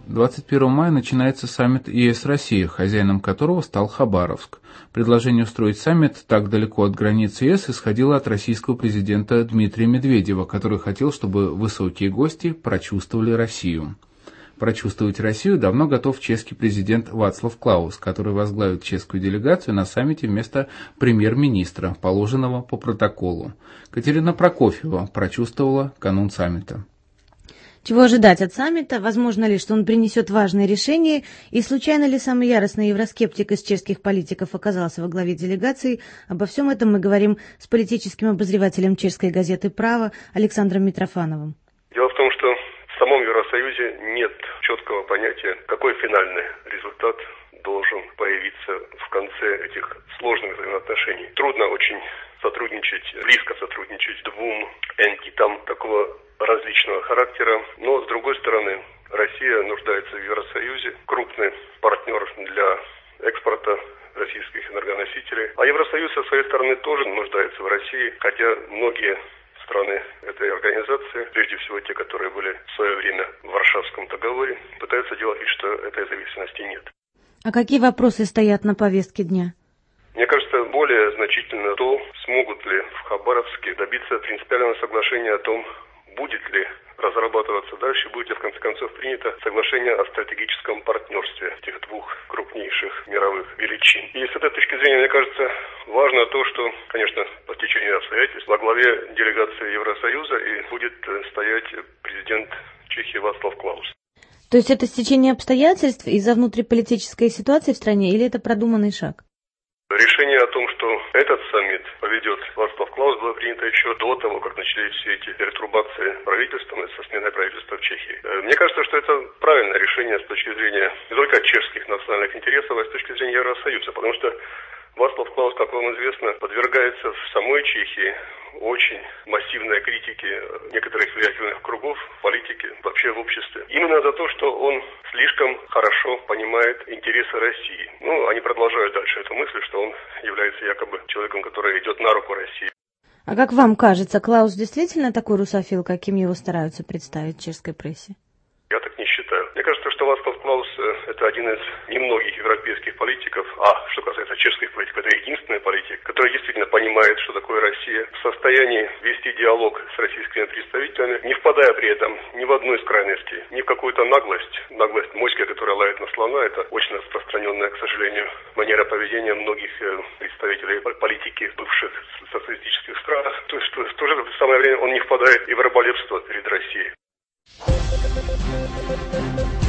21 мая начинается саммит ЕС-Россия, хозяином которого стал Хабаровск. Предложение устроить саммит так далеко от границ ЕС исходило от российского президента Дмитрия Медведева, который хотел, чтобы высокие гости прочувствовали Россию. Прочувствовать Россию давно готов чешский президент Вацлав Клаус, который возглавит чешскую делегацию на саммите вместо премьер-министра, положенного по протоколу. Катерина Прокофьева прочувствовала канун саммита. Чего ожидать от саммита? Возможно ли, что он принесет важные решения? И случайно ли самый яростный евроскептик из чешских политиков оказался во главе делегации? Обо всем этом мы говорим с политическим обозревателем чешской газеты «Право» Александром Митрофановым. Дело в том, что в самом Евросоюзе нет четкого понятия, какой финальный результат должен появиться в конце этих сложных взаимоотношений. Трудно очень близко сотрудничать двум энтитам такого различного характера, но с другой стороны, Россия нуждается в Евросоюзе, крупный партнер для экспорта российских энергоносителей, а Евросоюз со своей стороны тоже нуждается в России, хотя многие страны этой организации, прежде всего те, которые были в свое время в Варшавском договоре, пытаются делать вид, что этой зависимости нет. А какие вопросы стоят на повестке дня? Мне кажется, более значительно то, смогут ли в Хабаровске добиться принципиального соглашения о том, будет ли разрабатываться дальше, будет ли в конце концов принято соглашение о стратегическом партнерстве этих двух крупнейших мировых величин. И с этой точки зрения, мне кажется, важно то, что, конечно, по течению обстоятельств во главе делегации Евросоюза и будет стоять президент Чехии Вацлав Клаус. То есть это стечение обстоятельств из-за внутриполитической ситуации в стране или это продуманный шаг? Решение о том, что этот саммит поведет Вацлав Клаус, было принято еще до того, как начались все эти перетрубации правительством и со сменой правительства в Чехии. Мне кажется, что это правильное решение с точки зрения не только чешских национальных интересов, а с точки зрения Евросоюза, потому что Вацлав Клаус, как вам известно, подвергается в самой Чехии очень массивной критике некоторых влиятельных кругов в политике, вообще в обществе. Именно за то, что он слишком хорошо понимает интересы России. Они продолжают дальше эту мысль, что он является якобы человеком, который идет на руку России. А как вам кажется, Клаус действительно такой русофил, каким его стараются представить в чешской прессе? Я так не считаю. Мне кажется, что Вацлав Клаус – это один из немногих европейских политиков, что касается чешских политиков, это единственный политик, который действительно понимает, что такое Россия, в состоянии вести диалог с российскими представителями, не впадая при этом ни в одну из крайностей, ни в какую-то наглость моськи, которая лает на слона. Это очень распространенная, к сожалению, манера поведения многих представителей политики в бывших социалистических странах. То есть в то же самое время он не впадает и в раболепство перед Россией.